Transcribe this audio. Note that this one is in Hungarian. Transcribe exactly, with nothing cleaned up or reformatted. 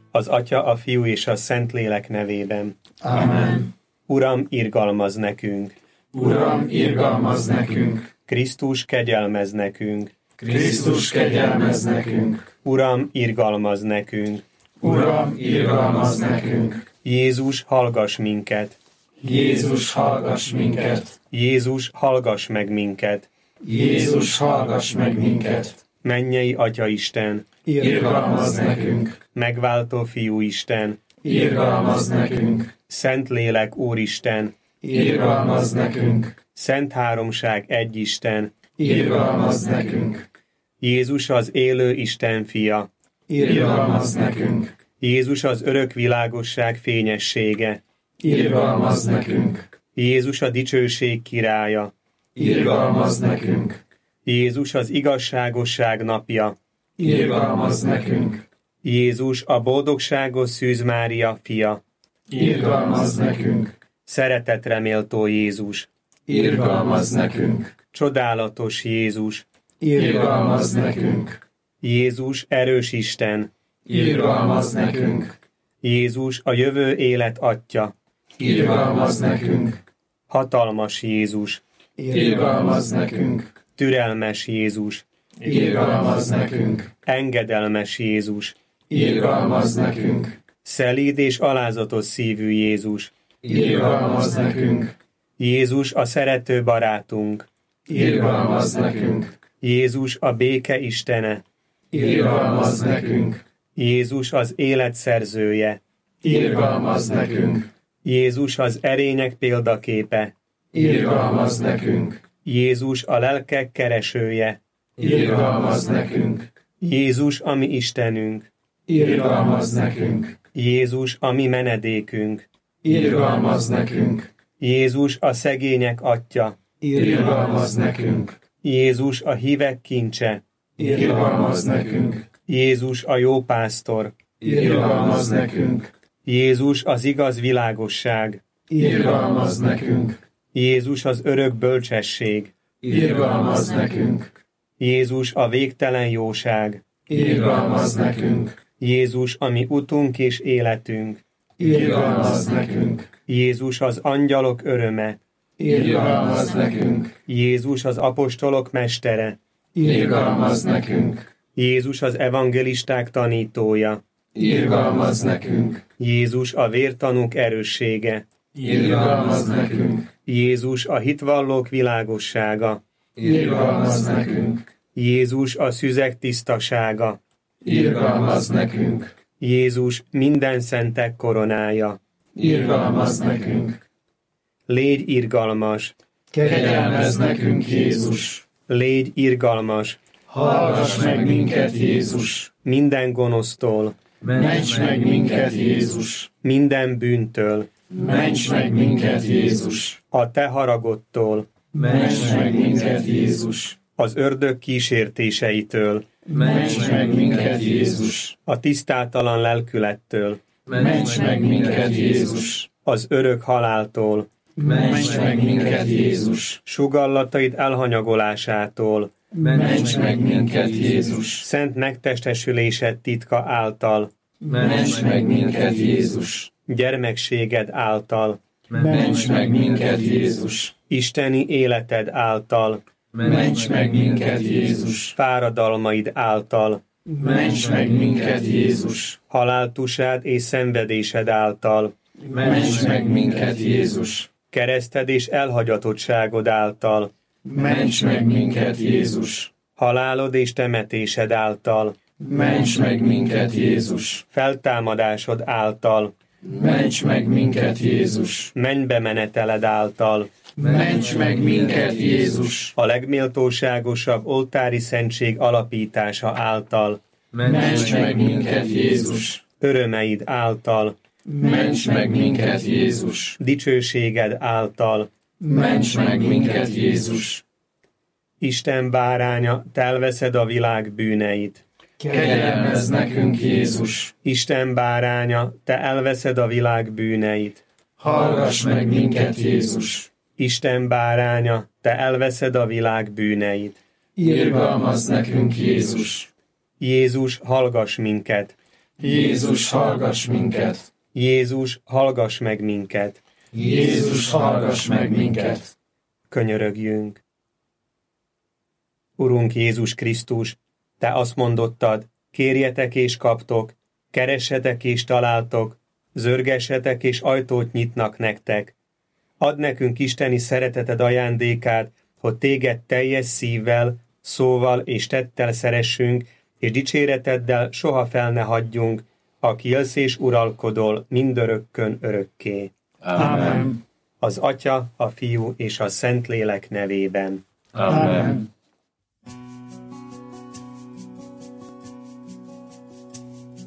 Az Atya, a Fiú és a Szentlélek nevében. Amen. Uram, irgalmazz nekünk! Uram, irgalmazz nekünk! Krisztus, kegyelmezz nekünk! Krisztus, kegyelmezz nekünk! Uram, irgalmazz nekünk! Uram, irgalmazz nekünk! Jézus, hallgass minket! Jézus, hallgass minket! Jézus, hallgass meg minket! Jézus, hallgass meg minket! Mennyei Atya Isten! Irgalmazz nekünk! Megváltó Fiú Isten! Irgalmazz nekünk! Szentlélek Úristen! Irgalmazz nekünk! Szent Háromság egy Isten! Irgalmazz nekünk! Jézus az élő Isten fia! Irgalmazz nekünk! Jézus az örök világosság fényessége! Irgalmazz nekünk! Jézus a dicsőség királya! Irgalmazz nekünk! Jézus az igazságosság napja! Irgalmazz nekünk! Jézus a boldogságos Szűz Mária fia! Irgalmazz nekünk! Szeretetre méltó Jézus! Irgalmazz nekünk! Csodálatos Jézus! Irgalmazz nekünk! Jézus erős Isten! Irgalmazz nekünk! Jézus a jövő élet Atya! Irgalmazz nekünk! Hatalmas Jézus! Irgalmazz nekünk! Türelmes Jézus! Irgalmazz nekünk! Engedelmes Jézus! Irgalmazz nekünk! Szelíd és alázatos szívű Jézus! Irgalmazz nekünk! Jézus a szerető barátunk! Irgalmazz nekünk! Jézus a béke Istene! Irgalmazz nekünk! Jézus az élet szerzője! Irgalmazz nekünk! Jézus az erények példaképe! Irgalmazz nekünk! Jézus a lelkek keresője! Irgalmazz nekünk! Jézus a mi Istenünk! Irgalmazz nekünk! Jézus a mi menedékünk! Irgalmazz nekünk! Jézus a szegények Atya! Irgalmazz nekünk! Jézus a hívek kincse! Irgalmazz nekünk! Jézus a jó pásztor! Irgalmazz nekünk! Jézus az igaz világosság! Irgalmazz nekünk! Jézus az örök bölcsesség! Irgalmazz nekünk! Jézus a végtelen jóság! Irgalmazz nekünk! Jézus a mi utunk és életünk! Irgalmazz nekünk! Jézus az angyalok öröme! Irgalmazz nekünk! Jézus az apostolok mestere! Irgalmazz nekünk! Jézus az evangelisták tanítója! Irgalmazz nekünk! Jézus a vértanúk erőssége! Irgalmazz nekünk! Jézus a hitvallók világossága! Irgalmazz nekünk! Jézus a szüzek tisztasága! Irgalmazz nekünk! Jézus minden szentek koronája! Irgalmazz nekünk! Légy irgalmas! Kegyelmezz nekünk, Jézus! Légy irgalmas! Hallgass meg minket, Jézus! Minden gonosztól! Ments meg minket, Jézus! Minden bűntől! Ments meg minket, Jézus! A te haragodtól! Ments meg minket, Jézus! Az ördög kísértéseitől! Ments meg minket, Jézus! A tisztátalan lelkülettől! Ments meg minket, Jézus! Az örök haláltól! Ments meg minket, Jézus! Sugallataid elhanyagolásától! Ments meg minket, Jézus! Szent megtestesülésed titka által! Ments meg minket, Jézus! Gyermekséged által! Ments meg minket, Jézus! Isteni életed által! Ments meg minket, Jézus! Fáradalmaid által! Ments meg minket, Jézus! Haláltusád és szenvedésed által! Ments meg minket, Jézus! Kereszted és elhagyatottságod által! Ments meg minket, Jézus! Halálod és temetésed által! Ments meg minket, Jézus! Feltámadásod által! Ments meg minket, Jézus! Mennybe meneteled által! Ments meg minket, Jézus! A legméltóságosabb oltári szentség alapítása által! Ments meg minket, Jézus! Örömeid által! Ments meg minket, Jézus! Dicsőséged által! Ments meg minket, Jézus! Isten báránya, te elveszed a világ bűneit! Kegyelmezz nekünk, Jézus! Isten báránya, te elveszed a világ bűneit! Hallgass meg minket, Jézus! Isten báránya, te elveszed a világ bűneit! Irgalmazz nekünk, Jézus! Jézus, hallgass minket! Jézus, hallgass minket! Jézus, hallgass meg minket! Jézus, hallgass meg minket! Könyörögjünk! Urunk Jézus Krisztus, Te azt mondottad, kérjetek és kaptok, keressetek és találtok, zörgessetek és ajtót nyitnak nektek. Add nekünk isteni szereteted ajándékát, hogy Téged teljes szívvel, szóval és tettel szeressünk, és dicséreteddel soha fel ne hagyjunk, aki élsz és uralkodol mindörökkön örökké. Amen. Az Atya, a Fiú és a Szentlélek nevében. Amen.